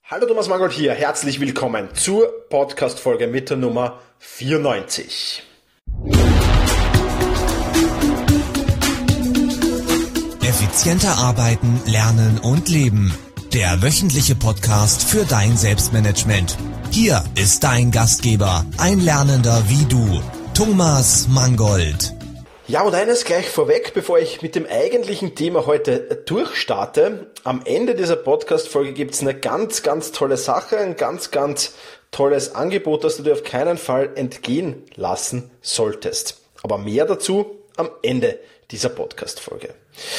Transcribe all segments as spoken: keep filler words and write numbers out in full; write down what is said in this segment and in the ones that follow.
Hallo Thomas Mangold hier, herzlich willkommen zur Podcast-Folge mit der Nummer vierundneunzig. Effizienter arbeiten, lernen und leben. Der wöchentliche Podcast für dein Selbstmanagement. Hier ist dein Gastgeber, ein Lernender wie du, Thomas Mangold. Ja, und eines gleich vorweg, bevor ich mit dem eigentlichen Thema heute durchstarte. Am Ende dieser Podcast-Folge gibt es eine ganz, ganz tolle Sache, ein ganz, ganz tolles Angebot, das du dir auf keinen Fall entgehen lassen solltest. Aber mehr dazu am Ende dieser Podcast-Folge.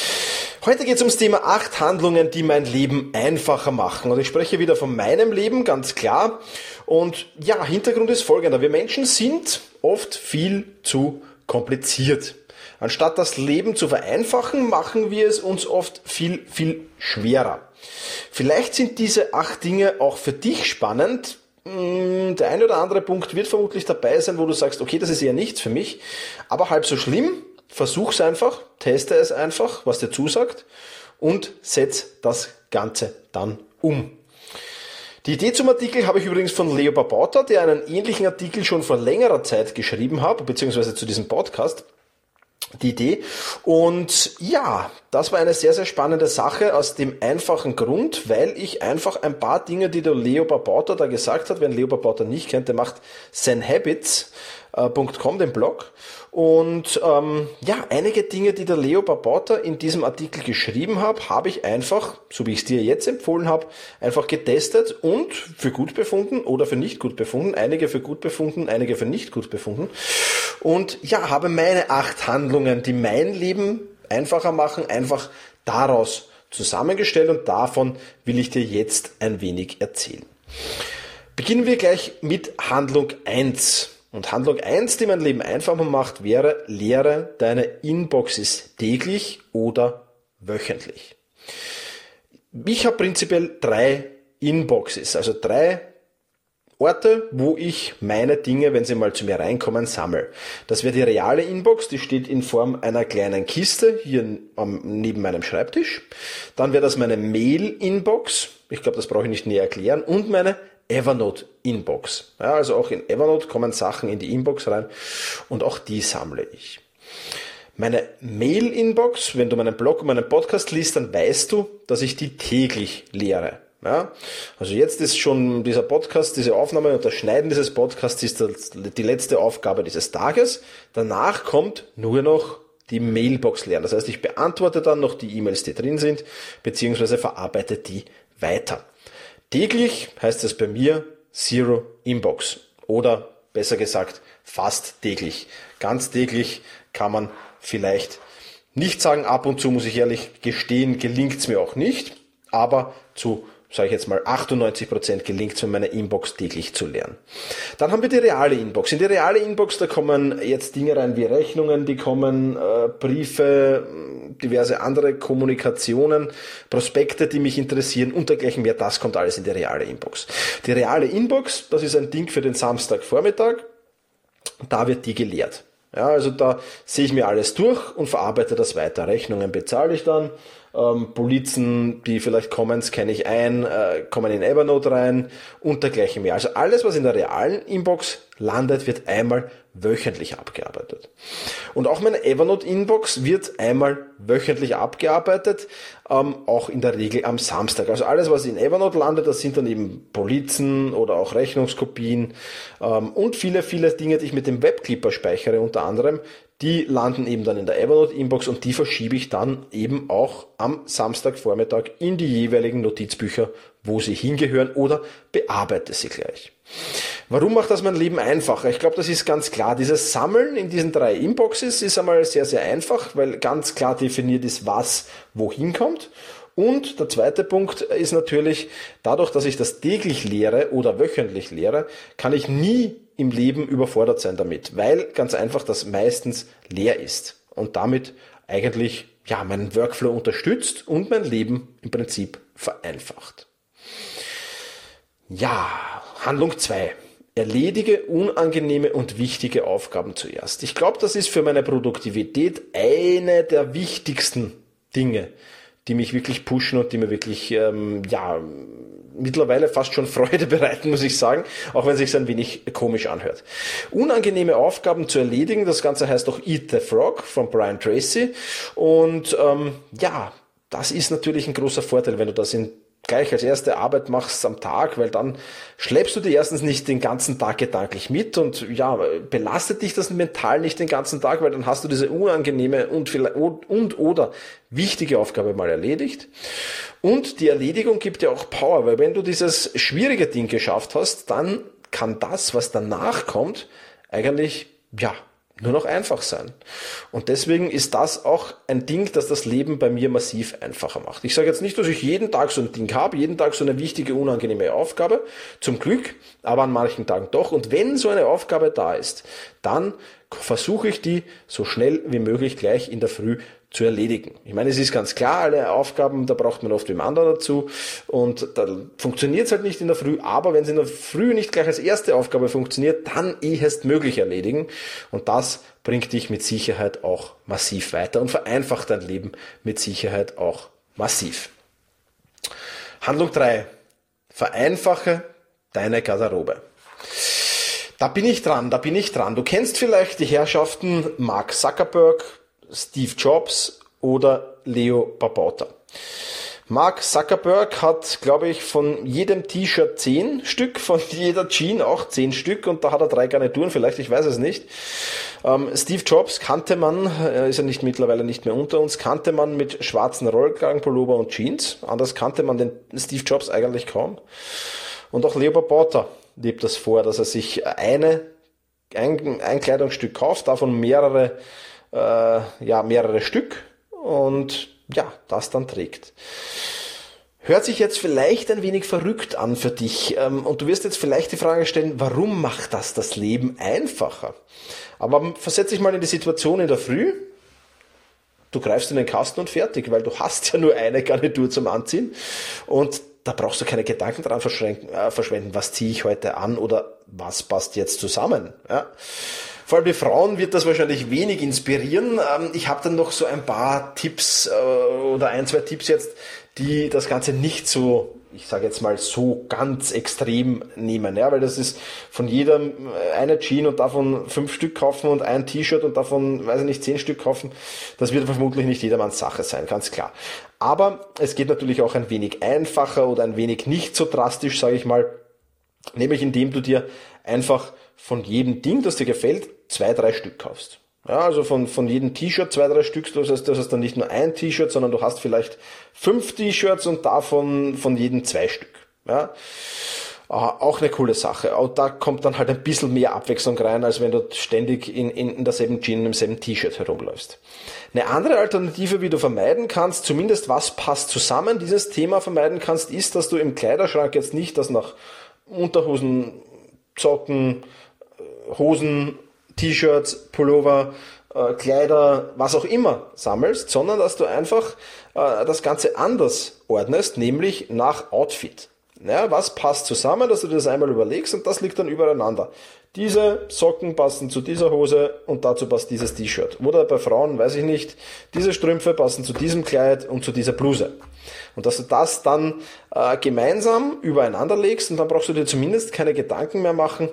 Heute geht es ums Thema acht Handlungen, die mein Leben einfacher machen. Und ich spreche wieder von meinem Leben, ganz klar. Und ja, Hintergrund ist folgender. Wir Menschen sind oft viel zu kompliziert. Anstatt das Leben zu vereinfachen, machen wir es uns oft viel, viel schwerer. Vielleicht sind diese acht Dinge auch für dich spannend. Der eine oder andere Punkt wird vermutlich dabei sein, wo du sagst, okay, das ist eher nichts für mich, aber halb so schlimm. Versuch's einfach, teste es einfach, was dir zusagt und setz das Ganze dann um. Die Idee zum Artikel habe ich übrigens von Leo Babauta, der einen ähnlichen Artikel schon vor längerer Zeit geschrieben hat, beziehungsweise zu diesem Podcast. Die Idee. Und ja, das war eine sehr, sehr spannende Sache aus dem einfachen Grund, weil ich einfach ein paar Dinge, die der Leo Babauta da gesagt hat, wer Leo Babauta nicht kennt, der macht zen habits punkt com, den Blog. Und ähm, ja, einige Dinge, die der Leo Babauta in diesem Artikel geschrieben hat, habe ich einfach, so wie ich es dir jetzt empfohlen habe, einfach getestet und für gut befunden oder für nicht gut befunden. Einige für gut befunden, einige für nicht gut befunden. Und ja, habe meine acht Handlungen, die mein Leben einfacher machen, einfach daraus zusammengestellt und davon will ich dir jetzt ein wenig erzählen. Beginnen wir gleich mit Handlung eins. Und Handlung eins, die mein Leben einfacher macht, wäre, leere deine Inboxes täglich oder wöchentlich. Ich habe prinzipiell drei Inboxes, also drei Orte, wo ich meine Dinge, wenn sie mal zu mir reinkommen, sammle. Das wäre die reale Inbox, die steht in Form einer kleinen Kiste hier neben meinem Schreibtisch. Dann wäre das meine Mail-Inbox, ich glaube, das brauche ich nicht näher erklären, und meine Evernote-Inbox. Ja, also auch in Evernote kommen Sachen in die Inbox rein und auch die sammle ich. Meine Mail-Inbox, wenn du meinen Blog und meinen Podcast liest, dann weißt du, dass ich die täglich leere. Ja, also jetzt ist schon dieser Podcast, diese Aufnahme und das Schneiden dieses Podcasts ist die letzte Aufgabe dieses Tages. Danach kommt nur noch die Mailbox leeren. Das heißt, ich beantworte dann noch die E-Mails, die drin sind, beziehungsweise verarbeite die weiter. Täglich heißt es bei mir Zero Inbox oder besser gesagt fast täglich. Ganz täglich kann man vielleicht nicht sagen, ab und zu muss ich ehrlich gestehen, gelingt es mir auch nicht, aber zu, sage ich jetzt mal, achtundneunzig Prozent gelingt es mir, meine Inbox täglich zu leeren. Dann haben wir die reale Inbox. In die reale Inbox, da kommen jetzt Dinge rein wie Rechnungen, die kommen, äh, Briefe, diverse andere Kommunikationen, Prospekte, die mich interessieren und dergleichen mehr. Das kommt alles in die reale Inbox. Die reale Inbox, das ist ein Ding für den Samstagvormittag. Da wird die geleert. Ja, also da sehe ich mir alles durch und verarbeite das weiter. Rechnungen bezahle ich dann, ähm, Polizen, die vielleicht kommen, scanne ich ein, äh, kommen in Evernote rein und dergleichen mehr. Also alles, was in der realen Inbox landet, wird einmal wöchentlich abgearbeitet. Und auch meine Evernote-Inbox wird einmal wöchentlich abgearbeitet, ähm, auch in der Regel am Samstag. Also alles, was in Evernote landet, das sind dann eben Polizen oder auch Rechnungskopien ähm, und viele, viele Dinge, die ich mit dem Webclipper speichere unter anderem, die landen eben dann in der Evernote-Inbox und die verschiebe ich dann eben auch am Samstagvormittag in die jeweiligen Notizbücher, wo sie hingehören oder bearbeite sie gleich. Warum macht das mein Leben einfacher? Ich glaube, das ist ganz klar. Dieses Sammeln in diesen drei Inboxes ist einmal sehr, sehr einfach, weil ganz klar definiert ist, was wohin kommt. Und der zweite Punkt ist natürlich, dadurch, dass ich das täglich lehre oder wöchentlich lehre, kann ich nie im Leben überfordert sein damit, weil ganz einfach das meistens leer ist und damit eigentlich ja meinen Workflow unterstützt und mein Leben im Prinzip vereinfacht. Ja, Handlung zwei. Erledige unangenehme und wichtige Aufgaben zuerst. Ich glaube, das ist für meine Produktivität eine der wichtigsten Dinge, die mich wirklich pushen und die mir wirklich ähm, ja mittlerweile fast schon Freude bereiten, muss ich sagen, auch wenn es sich ein wenig komisch anhört. Unangenehme Aufgaben zu erledigen, das Ganze heißt auch Eat the Frog von Brian Tracy. Und ähm, ja, das ist natürlich ein großer Vorteil, wenn du das in gleich als erste Arbeit machst am Tag, weil dann schleppst du dir erstens nicht den ganzen Tag gedanklich mit und ja, belastet dich das mental nicht den ganzen Tag, weil dann hast du diese unangenehme und, und oder wichtige Aufgabe mal erledigt. Und die Erledigung gibt dir auch Power, weil wenn du dieses schwierige Ding geschafft hast, dann kann das, was danach kommt, eigentlich, ja, nur noch einfach sein. Und deswegen ist das auch ein Ding, das das Leben bei mir massiv einfacher macht. Ich sage jetzt nicht, dass ich jeden Tag so ein Ding habe, jeden Tag so eine wichtige, unangenehme Aufgabe, zum Glück, aber an manchen Tagen doch. Und wenn so eine Aufgabe da ist, dann versuche ich die so schnell wie möglich gleich in der Früh zu erledigen. Ich meine, es ist ganz klar, alle Aufgaben, da braucht man oft jemand dazu und da funktioniert es halt nicht in der Früh, aber wenn es in der Früh nicht gleich als erste Aufgabe funktioniert, dann ehestmöglich erledigen und das bringt dich mit Sicherheit auch massiv weiter und vereinfacht dein Leben mit Sicherheit auch massiv. Handlung drei. Vereinfache deine Garderobe. Da bin ich dran, da bin ich dran. Du kennst vielleicht die Herrschaften Mark Zuckerberg, Steve Jobs oder Leo Babauta. Mark Zuckerberg hat, glaube ich, von jedem T-Shirt zehn Stück, von jeder Jeans auch zehn Stück und da hat er drei Garnituren, vielleicht, ich weiß es nicht. Ähm, Steve Jobs kannte man, äh, ist ja nicht mittlerweile nicht mehr unter uns, kannte man mit schwarzen Rollkragenpullover und Jeans. Anders kannte man den Steve Jobs eigentlich kaum. Und auch Leo Babauta lebt das vor, dass er sich eine, ein, ein Kleidungsstück kauft, davon mehrere Äh, ja, mehrere Stück und ja, das dann trägt. Hört sich jetzt vielleicht ein wenig verrückt an für dich ähm, und du wirst jetzt vielleicht die Frage stellen, warum macht das das Leben einfacher? Aber versetz dich mal in die Situation in der Früh, du greifst in den Kasten und fertig, weil du hast ja nur eine Garnitur zum Anziehen und da brauchst du keine Gedanken dran verschwenden, was ziehe ich heute an oder was passt jetzt zusammen. Ja? Vor allem die Frauen wird das wahrscheinlich wenig inspirieren. Ich habe dann noch so ein paar Tipps oder ein, zwei Tipps jetzt, die das Ganze nicht so, ich sage jetzt mal, so ganz extrem nehmen. Ja, weil das ist von jedem eine Jeans und davon fünf Stück kaufen und ein T-Shirt und davon, weiß ich nicht, zehn Stück kaufen. Das wird vermutlich nicht jedermanns Sache sein, ganz klar. Aber es geht natürlich auch ein wenig einfacher oder ein wenig nicht so drastisch, sage ich mal. Nämlich indem du dir einfach von jedem Ding, das dir gefällt, zwei, drei Stück kaufst. Ja, also von, von jedem T-Shirt zwei, drei Stück, das heißt, das heißt dann nicht nur ein T-Shirt, sondern du hast vielleicht fünf T-Shirts und davon von jedem zwei Stück. Ja, auch eine coole Sache. Auch da kommt dann halt ein bisschen mehr Abwechslung rein, als wenn du ständig in, in, in derselben Jeans und im selben T-Shirt herumläufst. Eine andere Alternative, wie du vermeiden kannst, zumindest was passt zusammen, dieses Thema vermeiden kannst, ist, dass du im Kleiderschrank jetzt nicht das nach Unterhosen, Socken, Hosen, T-Shirts, Pullover, äh, Kleider, was auch immer sammelst, sondern dass du einfach äh, das Ganze anders ordnest, nämlich nach Outfit. Ja, was passt zusammen, dass du dir das einmal überlegst und das liegt dann übereinander. Diese Socken passen zu dieser Hose und dazu passt dieses T-Shirt. Oder bei Frauen, weiß ich nicht, diese Strümpfe passen zu diesem Kleid und zu dieser Bluse. Und dass du das dann äh, gemeinsam übereinander legst und dann brauchst du dir zumindest keine Gedanken mehr machen,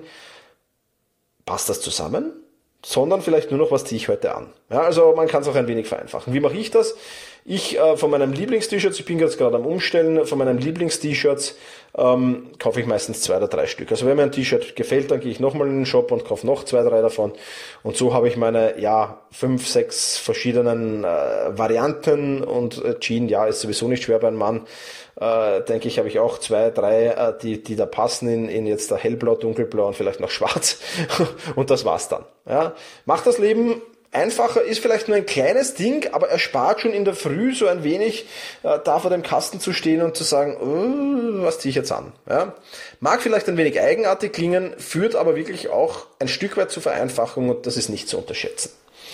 passt das zusammen? Sondern vielleicht nur noch, was ziehe ich heute an. Ja, also man kann es auch ein wenig vereinfachen. Wie mache ich das? Ich äh, von meinem Lieblings-T-Shirts, ich bin jetzt gerade am Umstellen, von meinen Lieblings-T-Shirts ähm, kaufe ich meistens zwei oder drei Stück. Also wenn mir ein T-Shirt gefällt, dann gehe ich nochmal in den Shop und kaufe noch zwei, drei davon. Und so habe ich meine, ja, fünf, sechs verschiedenen äh, Varianten und äh, Jean, ja, ist sowieso nicht schwer bei einem Mann. Äh, denke ich, habe ich auch zwei, drei, äh, die, die da passen in, in jetzt der hellblau, dunkelblau und vielleicht noch schwarz. Und das war's dann. Ja. Macht das Leben einfacher, ist vielleicht nur ein kleines Ding, aber erspart schon in der Früh so ein wenig, äh, da vor dem Kasten zu stehen und zu sagen, oh, was ziehe ich jetzt an? Ja? Mag vielleicht ein wenig eigenartig klingen, führt aber wirklich auch ein Stück weit zur Vereinfachung und das ist nicht zu unterschätzen.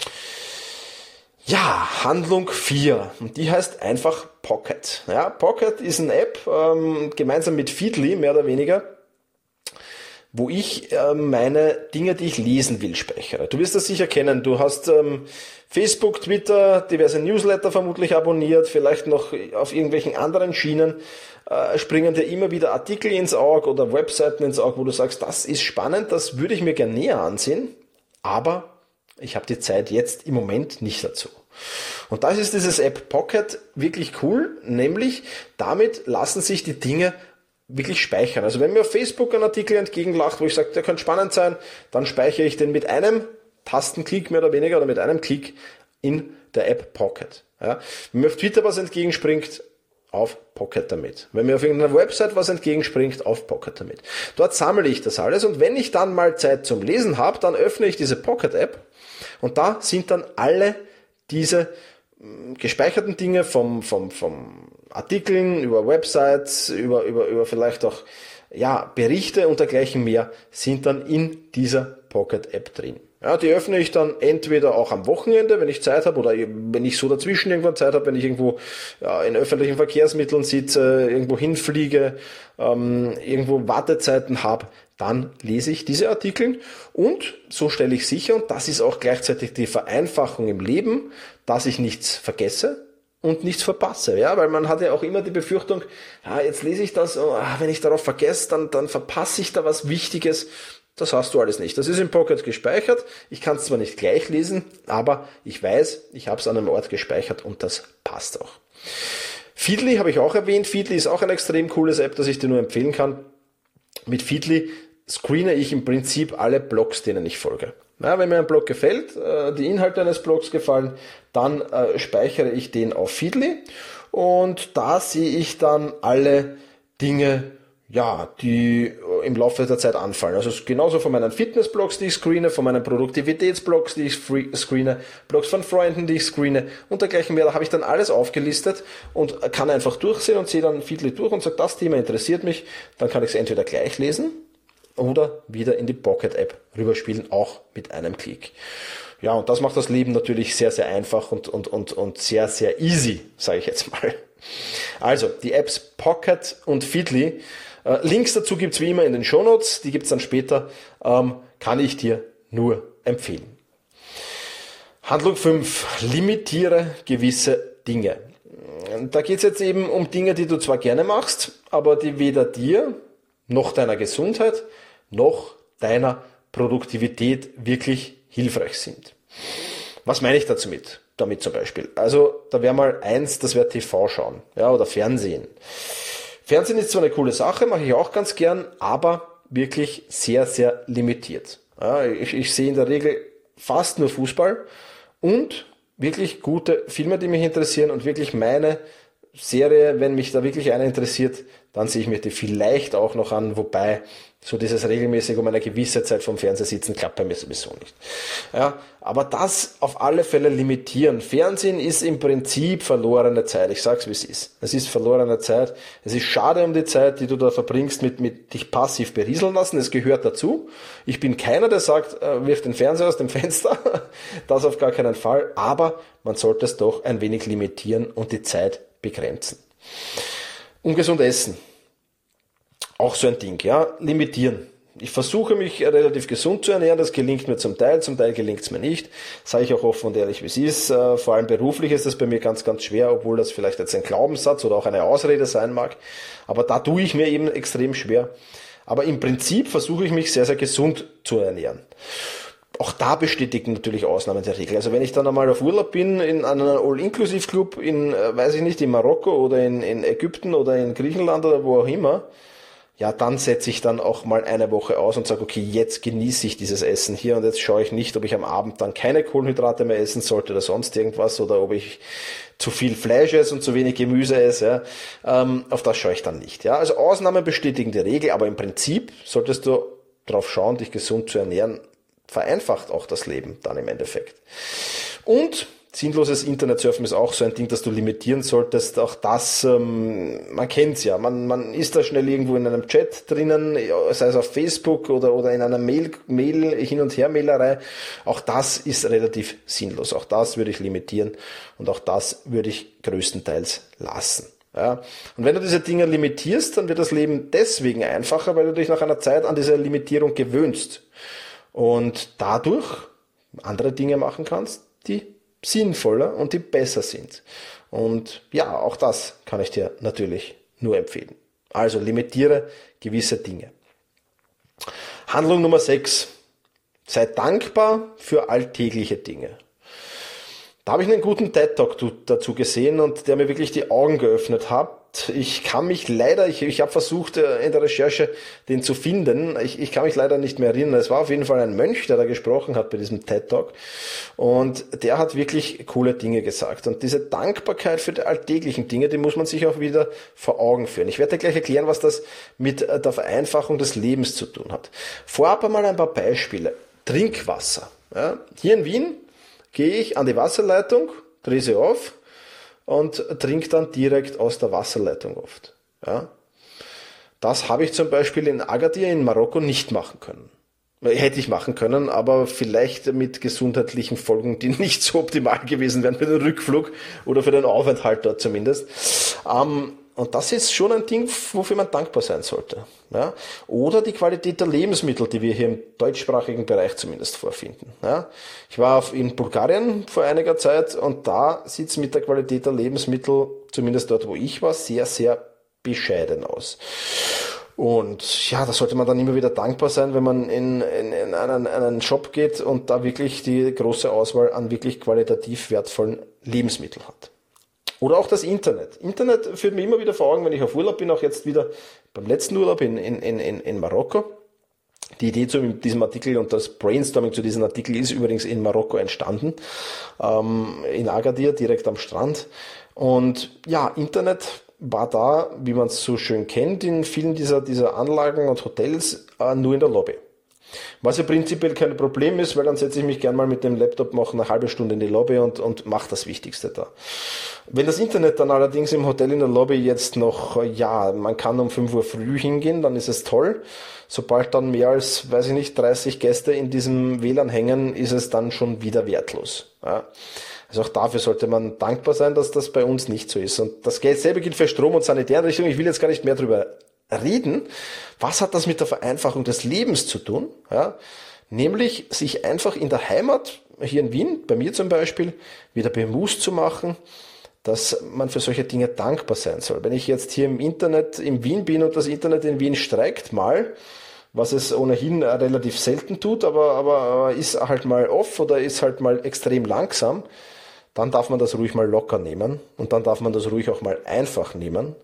Ja, Handlung vier und die heißt einfach Pocket. Ja, Pocket ist eine App, ähm, gemeinsam mit Feedly, mehr oder weniger. wo ich äh, meine Dinge, die ich lesen will, speichere. Du wirst das sicher kennen. Du hast ähm, Facebook, Twitter, diverse Newsletter vermutlich abonniert, vielleicht noch auf irgendwelchen anderen Schienen äh, springen dir immer wieder Artikel ins Auge oder Webseiten ins Auge, wo du sagst, das ist spannend, das würde ich mir gerne näher ansehen, aber ich habe die Zeit jetzt im Moment nicht dazu. Und das ist dieses App Pocket wirklich cool, nämlich damit lassen sich die Dinge wirklich speichern. Also wenn mir auf Facebook ein Artikel entgegenlacht, wo ich sage, der könnte spannend sein, dann speichere ich den mit einem Tastenklick mehr oder weniger oder mit einem Klick in der App Pocket. Ja. Wenn mir auf Twitter was entgegenspringt, auf Pocket damit. Wenn mir auf irgendeiner Website was entgegenspringt, auf Pocket damit. Dort sammle ich das alles und wenn ich dann mal Zeit zum Lesen habe, dann öffne ich diese Pocket App und da sind dann alle diese gespeicherten Dinge vom, vom, vom Artikeln, über Websites, über, über, über vielleicht auch, ja, Berichte und dergleichen mehr, sind dann in dieser Pocket App drin. Ja, die öffne ich dann entweder auch am Wochenende, wenn ich Zeit habe, oder wenn ich so dazwischen irgendwann Zeit habe, wenn ich irgendwo ja, in öffentlichen Verkehrsmitteln sitze, irgendwo hinfliege, ähm, irgendwo Wartezeiten habe, dann lese ich diese Artikel und so stelle ich sicher, und das ist auch gleichzeitig die Vereinfachung im Leben, dass ich nichts vergesse und nichts verpasse, ja, weil man hat ja auch immer die Befürchtung, ja, jetzt lese ich das, oh, wenn ich darauf vergesse, dann, dann verpasse ich da was Wichtiges. Das hast du alles nicht. Das ist im Pocket gespeichert. Ich kann es zwar nicht gleich lesen, aber ich weiß, ich habe es an einem Ort gespeichert und das passt auch. Feedly habe ich auch erwähnt. Feedly ist auch ein extrem cooles App, das ich dir nur empfehlen kann. Mit Feedly screene ich im Prinzip alle Blogs, denen ich folge. Na, wenn mir ein Blog gefällt, die Inhalte eines Blogs gefallen, dann äh, speichere ich den auf Feedly und da sehe ich dann alle Dinge, ja, die im Laufe der Zeit anfallen. Also genauso von meinen Fitnessblogs, die ich screene, von meinen Produktivitätsblogs, die ich screene, Blogs von Freunden, die ich screene und dergleichen mehr. Da habe ich dann alles aufgelistet und kann einfach durchsehen und sehe dann Feedly durch und sage, das Thema interessiert mich. Dann kann ich es entweder gleich lesen oder wieder in die Pocket App rüberspielen, auch mit einem Klick. Ja, und das macht das Leben natürlich sehr, sehr einfach und, und, und, und sehr, sehr easy, sage ich jetzt mal. Also, die Apps Pocket und Feedly. Äh, Links dazu gibt's wie immer in den Shownotes, die gibt's dann später, ähm, kann ich dir nur empfehlen. Handlung fünf. Limitiere gewisse Dinge. Da geht's jetzt eben um Dinge, die du zwar gerne machst, aber die weder dir, noch deiner Gesundheit, noch deiner Produktivität wirklich hilfreich sind. Was meine ich dazu mit? Damit zum Beispiel. Also, da wäre mal eins, das wäre T V schauen, ja, oder Fernsehen. Fernsehen ist zwar eine coole Sache, mache ich auch ganz gern, aber wirklich sehr, sehr limitiert. Ja, ich, ich sehe in der Regel fast nur Fußball und wirklich gute Filme, die mich interessieren und wirklich meine Serie, wenn mich da wirklich einer interessiert, dann sehe ich mir die vielleicht auch noch an, wobei so dieses regelmäßig um eine gewisse Zeit vom Fernseher sitzen klappt bei mir sowieso nicht. Ja, aber das auf alle Fälle limitieren. Fernsehen ist im Prinzip verlorene Zeit. Ich sag's, wie es ist. Es ist verlorene Zeit. Es ist schade um die Zeit, die du da verbringst, mit, mit dich passiv berieseln lassen. Es gehört dazu. Ich bin keiner, der sagt, äh, wirf den Fernseher aus dem Fenster. Das auf gar keinen Fall. Aber man sollte es doch ein wenig limitieren und die Zeit begrenzen. Ungesund essen. Auch so ein Ding, ja, limitieren. Ich versuche mich relativ gesund zu ernähren, das gelingt mir zum Teil, zum Teil gelingt es mir nicht. Sage ich auch offen und ehrlich, wie es ist. Vor allem beruflich ist das bei mir ganz, ganz schwer, obwohl das vielleicht jetzt ein Glaubenssatz oder auch eine Ausrede sein mag. Aber da tue ich mir eben extrem schwer. Aber im Prinzip versuche ich mich sehr, sehr gesund zu ernähren. Auch da bestätigen natürlich Ausnahmen der Regel. Also wenn ich dann einmal auf Urlaub bin in einem All-Inclusive-Club in, weiß ich nicht, in Marokko oder in, in Ägypten oder in Griechenland oder wo auch immer, ja, dann setze ich dann auch mal eine Woche aus und sage, okay, jetzt genieße ich dieses Essen hier und jetzt schaue ich nicht, ob ich am Abend dann keine Kohlenhydrate mehr essen sollte oder sonst irgendwas oder ob ich zu viel Fleisch esse und zu wenig Gemüse esse. Ja. Ähm, auf das schaue ich dann nicht. Ja. Also Ausnahmen bestätigen die Regel, aber im Prinzip solltest du darauf schauen, dich gesund zu ernähren. Vereinfacht auch das Leben dann im Endeffekt. Und sinnloses Internetsurfen ist auch so ein Ding, das du limitieren solltest. Auch das, ähm, man kennt's ja. Man, man ist da schnell irgendwo in einem Chat drinnen, sei es auf Facebook oder, oder in einer Mail, Mail, Hin- und Her-Mailerei. Auch das ist relativ sinnlos. Auch das würde ich limitieren und auch das würde ich größtenteils lassen. Ja. Und wenn du diese Dinge limitierst, dann wird das Leben deswegen einfacher, weil du dich nach einer Zeit an diese Limitierung gewöhnst und dadurch andere Dinge machen kannst, die sinnvoller und die besser sind. Und ja, auch das kann ich dir natürlich nur empfehlen. Also limitiere gewisse Dinge. Handlung Nummer sechs. Sei dankbar für alltägliche Dinge. Da habe ich einen guten TED-Talk dazu gesehen und der mir wirklich die Augen geöffnet hat. Ich kann mich leider, ich, ich habe versucht in der Recherche den zu finden, ich, ich kann mich leider nicht mehr erinnern. Es war auf jeden Fall ein Mönch, der da gesprochen hat bei diesem TED-Talk und der hat wirklich coole Dinge gesagt. Und diese Dankbarkeit für die alltäglichen Dinge, die muss man sich auch wieder vor Augen führen. Ich werde dir gleich erklären, was das mit der Vereinfachung des Lebens zu tun hat. Vorab einmal ein paar Beispiele. Trinkwasser. Ja, hier in Wien gehe ich an die Wasserleitung, drehe sie auf und trinke dann direkt aus der Wasserleitung oft. Ja. Das habe ich zum Beispiel in Agadir in Marokko nicht machen können. Hätte ich machen können, aber vielleicht mit gesundheitlichen Folgen, die nicht so optimal gewesen wären für den Rückflug oder für den Aufenthalt dort zumindest. Ähm, Und das ist schon ein Ding, wofür man dankbar sein sollte. Ja? Oder die Qualität der Lebensmittel, die wir hier im deutschsprachigen Bereich zumindest vorfinden. Ja? Ich war in Bulgarien vor einiger Zeit und da sieht es mit der Qualität der Lebensmittel, zumindest dort, wo ich war, sehr, sehr bescheiden aus. Und ja, da sollte man dann immer wieder dankbar sein, wenn man in, in, in einen, einen Shop geht und da wirklich die große Auswahl an wirklich qualitativ wertvollen Lebensmitteln hat. Oder auch das Internet. Internet führt mir immer wieder vor Augen, wenn ich auf Urlaub bin, auch jetzt wieder beim letzten Urlaub in, in, in, in Marokko. Die Idee zu diesem Artikel und das Brainstorming zu diesem Artikel ist übrigens in Marokko entstanden, ähm, in Agadir, direkt am Strand. Und ja, Internet war da, wie man es so schön kennt, in vielen dieser, dieser Anlagen und Hotels äh, nur in der Lobby. Was ja prinzipiell kein Problem ist, weil dann setze ich mich gern mal mit dem Laptop noch eine halbe Stunde in die Lobby und, und mache das Wichtigste da. Wenn das Internet dann allerdings im Hotel in der Lobby jetzt noch, ja, man kann um fünf Uhr früh hingehen, dann ist es toll. Sobald dann mehr als, weiß ich nicht, dreißig Gäste in diesem W L A N hängen, ist es dann schon wieder wertlos. Ja. Also auch dafür sollte man dankbar sein, dass das bei uns nicht so ist. Und das selbe gilt für Strom- und Sanitäreinrichtungen. Ich will jetzt gar nicht mehr drüber reden. Was hat das mit der Vereinfachung des Lebens zu tun? Ja, nämlich sich einfach in der Heimat, hier in Wien, bei mir zum Beispiel, wieder bewusst zu machen, dass man für solche Dinge dankbar sein soll. Wenn ich jetzt hier im Internet in Wien bin und das Internet in Wien streikt mal, was es ohnehin relativ selten tut, aber, aber ist halt mal off oder ist halt mal extrem langsam, dann darf man das ruhig mal locker nehmen und dann darf man das ruhig auch mal einfach nehmen,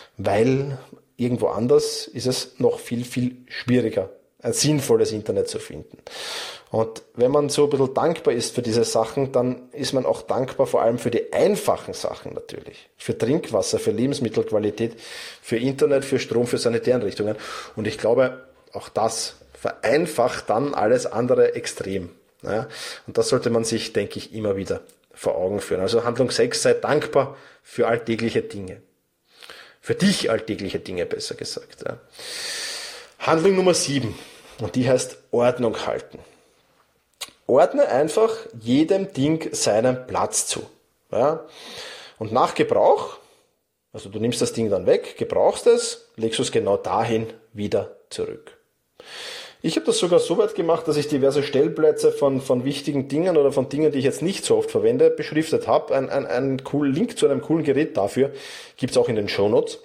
weil irgendwo anders ist es noch viel, viel schwieriger, ein sinnvolles Internet zu finden. Und wenn man so ein bisschen dankbar ist für diese Sachen, dann ist man auch dankbar vor allem für die einfachen Sachen natürlich. Für Trinkwasser, für Lebensmittelqualität, für Internet, für Strom, für Sanitäreinrichtungen. Und ich glaube, auch das vereinfacht dann alles andere extrem. Ja, und das sollte man sich, denke ich, immer wieder vor Augen führen. Also Handlung sechs, sei dankbar für alltägliche Dinge. Für dich alltägliche Dinge, besser gesagt. Ja. Handlung Nummer sieben, und die heißt Ordnung halten. Ordne einfach jedem Ding seinen Platz zu. Ja. Und nach Gebrauch, also du nimmst das Ding dann weg, gebrauchst es, legst es genau dahin wieder zurück. Ich habe das sogar so weit gemacht, dass ich diverse Stellplätze von, von wichtigen Dingen oder von Dingen, die ich jetzt nicht so oft verwende, beschriftet habe. Ein, ein, ein coolen Link zu einem coolen Gerät dafür gibt es auch in den Shownotes.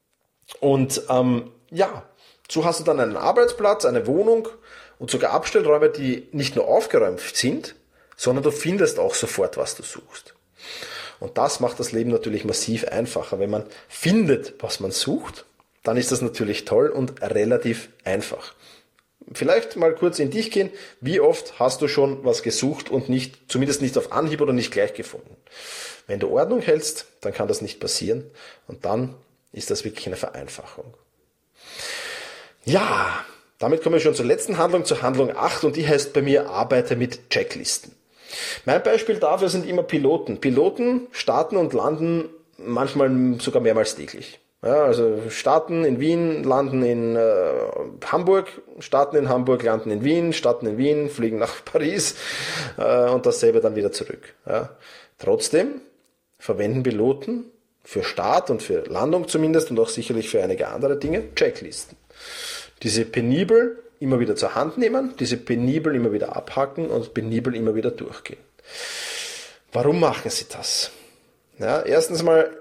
Und ähm, ja, so hast du dann einen Arbeitsplatz, eine Wohnung und sogar Abstellräume, die nicht nur aufgeräumt sind, sondern du findest auch sofort, was du suchst. Und das macht das Leben natürlich massiv einfacher. Wenn man findet, was man sucht, dann ist das natürlich toll und relativ einfach. Vielleicht mal kurz in dich gehen. Wie oft hast du schon was gesucht und nicht, zumindest nicht auf Anhieb oder nicht gleich gefunden? Wenn du Ordnung hältst, dann kann das nicht passieren und dann ist das wirklich eine Vereinfachung. Ja, damit kommen wir schon zur letzten Handlung, zur Handlung acht, und die heißt bei mir, arbeite mit Checklisten. Mein Beispiel dafür sind immer Piloten. Piloten starten und landen manchmal sogar mehrmals täglich. Ja, also starten in Wien, landen in äh, Hamburg, starten in Hamburg, landen in Wien, starten in Wien, fliegen nach Paris äh, und dasselbe dann wieder zurück. Ja. Trotzdem verwenden Piloten für Start und für Landung zumindest und auch sicherlich für einige andere Dinge, Checklisten. Diese penibel immer wieder zur Hand nehmen, diese penibel immer wieder abhaken und penibel immer wieder durchgehen. Warum machen Sie das? Ja, erstens mal,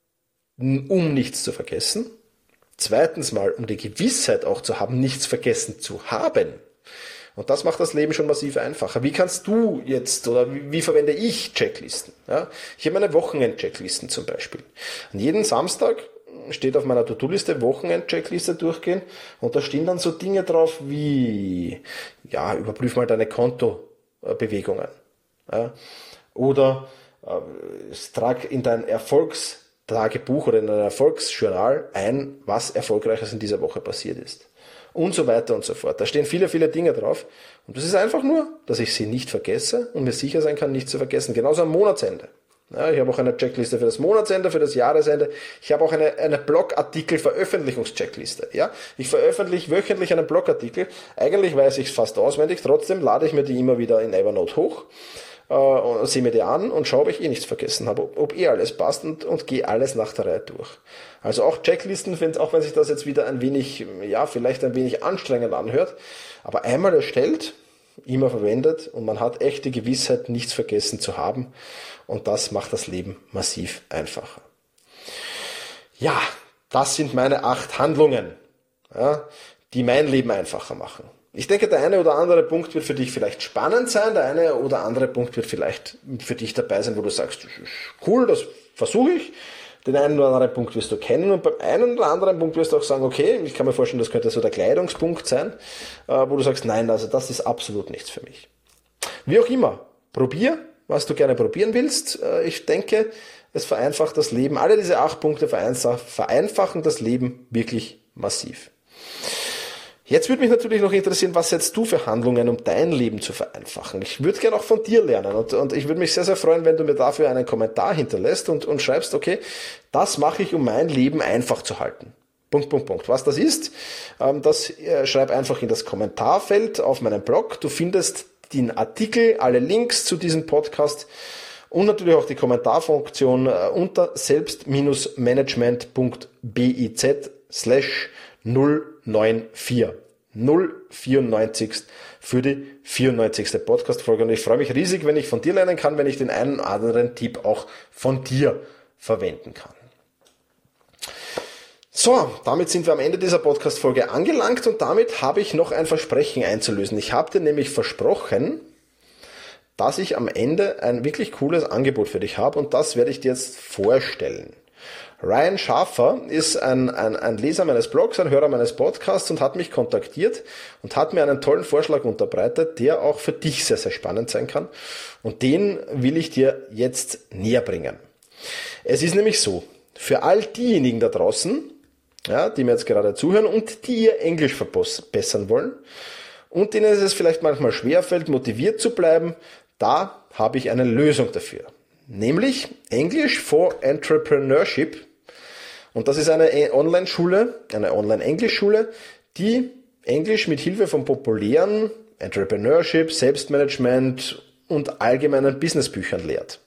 um nichts zu vergessen. Zweitens mal, um die Gewissheit auch zu haben, nichts vergessen zu haben. Und das macht das Leben schon massiv einfacher. Wie kannst du jetzt, oder wie, wie verwende ich Checklisten? Ja, ich habe meine Wochenend-Checklisten zum Beispiel. An jedem Samstag steht auf meiner To-Do-Liste Wochenend-Checkliste durchgehen und da stehen dann so Dinge drauf wie, ja, überprüf mal deine Kontobewegungen. Ja, oder äh, trag in dein Erfolgstagebuch oder in dein Erfolgsjournal ein, was Erfolgreiches in dieser Woche passiert ist. Und so weiter und so fort. Da stehen viele, viele Dinge drauf. Und das ist einfach nur, dass ich sie nicht vergesse und mir sicher sein kann, nicht zu vergessen. Genauso am Monatsende. Ja, ich habe auch eine Checkliste für das Monatsende, für das Jahresende. Ich habe auch eine, eine Blogartikel-Veröffentlichungscheckliste. Ja, ich veröffentliche wöchentlich einen Blogartikel. Eigentlich weiß ich es fast auswendig. Trotzdem lade ich mir die immer wieder in Evernote hoch. Uh, sehe mir die an und schaue, ob ich eh nichts vergessen habe, ob, ob eh alles passt und, und gehe alles nach der Reihe durch. Also auch Checklisten, auch wenn sich das jetzt wieder ein wenig, ja, vielleicht ein wenig anstrengend anhört, aber einmal erstellt, immer verwendet und man hat echte Gewissheit, nichts vergessen zu haben und das macht das Leben massiv einfacher. Ja, das sind meine acht Handlungen, ja, die mein Leben einfacher machen. Ich denke, der eine oder andere Punkt wird für dich vielleicht spannend sein, der eine oder andere Punkt wird vielleicht für dich dabei sein, wo du sagst, cool, das versuche ich. Den einen oder anderen Punkt wirst du kennen und beim einen oder anderen Punkt wirst du auch sagen, okay, ich kann mir vorstellen, das könnte so der Kleidungspunkt sein, wo du sagst, nein, also das ist absolut nichts für mich. Wie auch immer, probier, was du gerne probieren willst. Ich denke, es vereinfacht das Leben. Alle diese acht Punkte vereinfachen das Leben wirklich massiv. Jetzt würde mich natürlich noch interessieren, was setzt du für Handlungen, um dein Leben zu vereinfachen? Ich würde gerne auch von dir lernen und, und ich würde mich sehr, sehr freuen, wenn du mir dafür einen Kommentar hinterlässt und, und schreibst, okay, das mache ich, um mein Leben einfach zu halten. Punkt, Punkt, Punkt. Was das ist, das schreib einfach in das Kommentarfeld auf meinem Blog. Du findest den Artikel, alle Links zu diesem Podcast und natürlich auch die Kommentarfunktion unter selbst-management.biz slash null neun vier. null vierundneunzig für die vierundneunzigste Podcast-Folge. Und ich freue mich riesig, wenn ich von dir lernen kann, wenn ich den einen oder anderen Tipp auch von dir verwenden kann. So, damit sind wir am Ende dieser Podcast-Folge angelangt und damit habe ich noch ein Versprechen einzulösen. Ich habe dir nämlich versprochen, dass ich am Ende ein wirklich cooles Angebot für dich habe und das werde ich dir jetzt vorstellen. Ryan Schaffer ist ein, ein, ein Leser meines Blogs, ein Hörer meines Podcasts und hat mich kontaktiert und hat mir einen tollen Vorschlag unterbreitet, der auch für dich sehr, sehr spannend sein kann. Und den will ich dir jetzt näher bringen. Es ist nämlich so, für all diejenigen da draußen, ja, die mir jetzt gerade zuhören und die ihr Englisch verbessern wollen und denen es vielleicht manchmal schwerfällt, motiviert zu bleiben, da habe ich eine Lösung dafür. Nämlich English for Entrepreneurship. Und das ist eine Online-Schule, eine Online-Englisch-Schule, die Englisch mit Hilfe von populären Entrepreneurship, Selbstmanagement und allgemeinen Businessbüchern lehrt.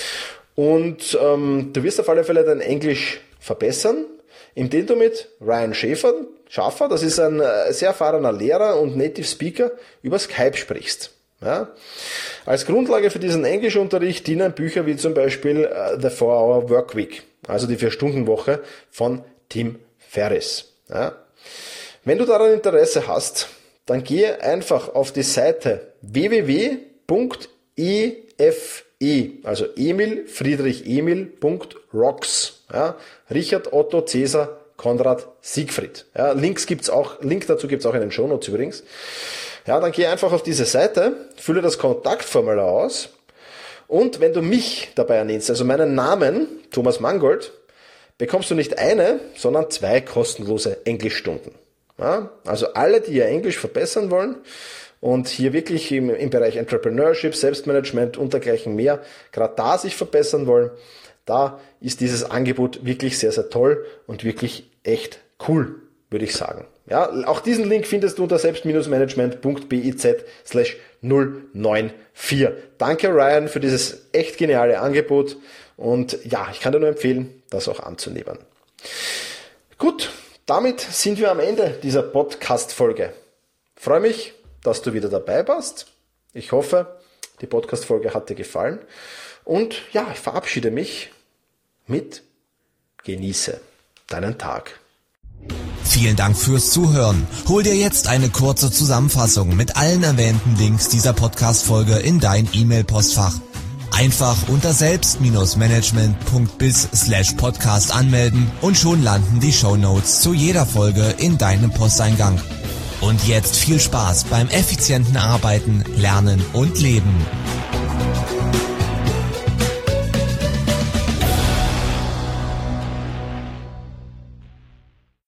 Und ähm, du wirst auf alle Fälle dein Englisch verbessern, indem du mit Ryan Schaffer, Schaffer, das ist ein sehr erfahrener Lehrer und Native Speaker, über Skype sprichst. Ja. Als Grundlage für diesen Englischunterricht dienen Bücher wie zum Beispiel uh, The four hour Workweek, also die vier-Stunden-Woche von Tim Ferriss. Ja. Wenn du daran Interesse hast, dann gehe einfach auf die Seite w w w punkt e f e, also Emil Friedrich Emil Punkt rocks, ja, Richard Otto Cäsar Konrad Siegfried. Ja, Links gibt's auch, Link dazu gibt's auch in den Shownotes übrigens. Ja, dann geh einfach auf diese Seite, fülle das Kontaktformular aus und wenn du mich dabei ernennst, also meinen Namen, Thomas Mangold, bekommst du nicht eine, sondern zwei kostenlose Englischstunden. Ja, also alle, die ihr Englisch verbessern wollen und hier wirklich im, im Bereich Entrepreneurship, Selbstmanagement und dergleichen mehr, gerade da sich verbessern wollen, da ist dieses Angebot wirklich sehr, sehr toll und wirklich echt cool, würde ich sagen. Ja, auch diesen Link findest du unter selbst-management.biz slash null neun vier. Danke Ryan für dieses echt geniale Angebot Und ja, ich kann dir nur empfehlen, das auch anzunehmen. Gut, damit sind wir am Ende dieser Podcast-Folge. Ich freue mich, dass du wieder dabei warst. Ich hoffe, die Podcast-Folge hat dir gefallen. Und ja, ich verabschiede mich mit Genieße deinen Tag. Vielen Dank fürs Zuhören. Hol dir jetzt eine kurze Zusammenfassung mit allen erwähnten Links dieser Podcast-Folge in dein E-Mail-Postfach. Einfach unter selbst-management.biz slash podcast anmelden und schon landen die Shownotes zu jeder Folge in deinem Posteingang. Und jetzt viel Spaß beim effizienten Arbeiten, Lernen und Leben.